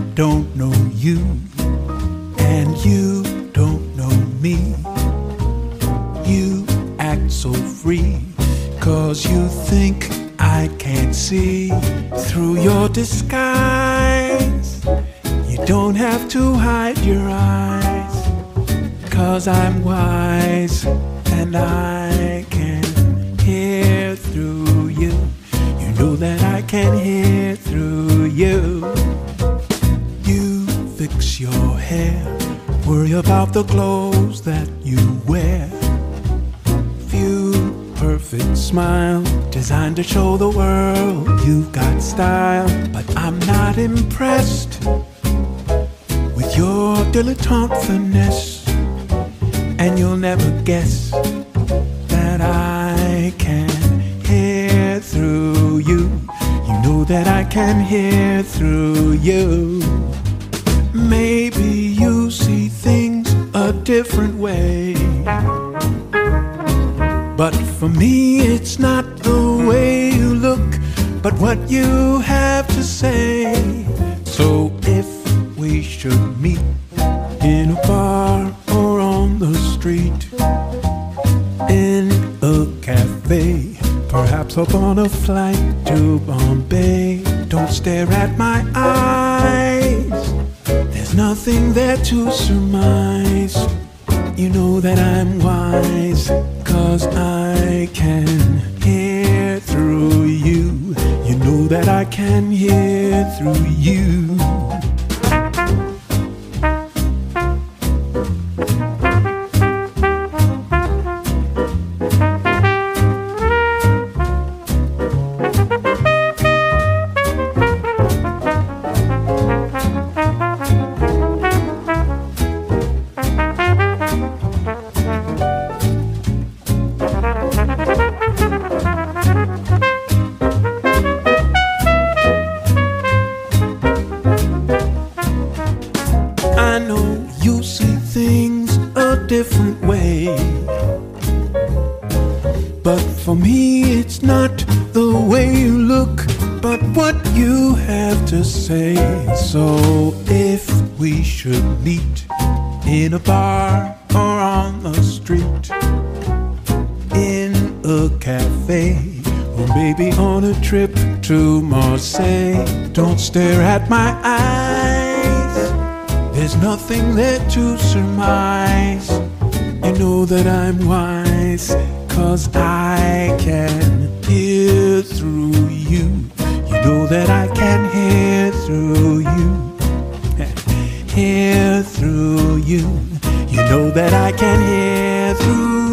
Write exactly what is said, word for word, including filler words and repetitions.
don't know you, and you don't know me. You act so free, 'cause you think I can't see through your disguise. You don't have to hide your eyes, 'cause I'm wise and I can hear through you. You know that I can hear through you. You fix your hair, worry about the clothes that you wear. Few perfect smile, designed to show the world you've got style. But I'm not impressed with your dilettante finesse, and you'll never guess that I can hear through you. You know that I can hear through you. Maybe you see things a different way, but for me it's not the way you look, but what you have to say. So if we should meet in a bar or on the street, in a cafe, perhaps up on a flight to Bombay, don't stare at my eyes. There's nothing there to surmise. You know that I'm wise, 'cause I can hear through you. You know that I can hear through you. I know you see things a different way, but for me it's not the way you look, but what you have to say. So if we should meet in a bar or on the street, in a cafe, or maybe on a trip to Marseille, don't stare at my eyes. There's nothing there to surmise. You know that I'm wise, 'cause I can hear through you. You know that I can hear through you. Hear through you. You know that I can hear through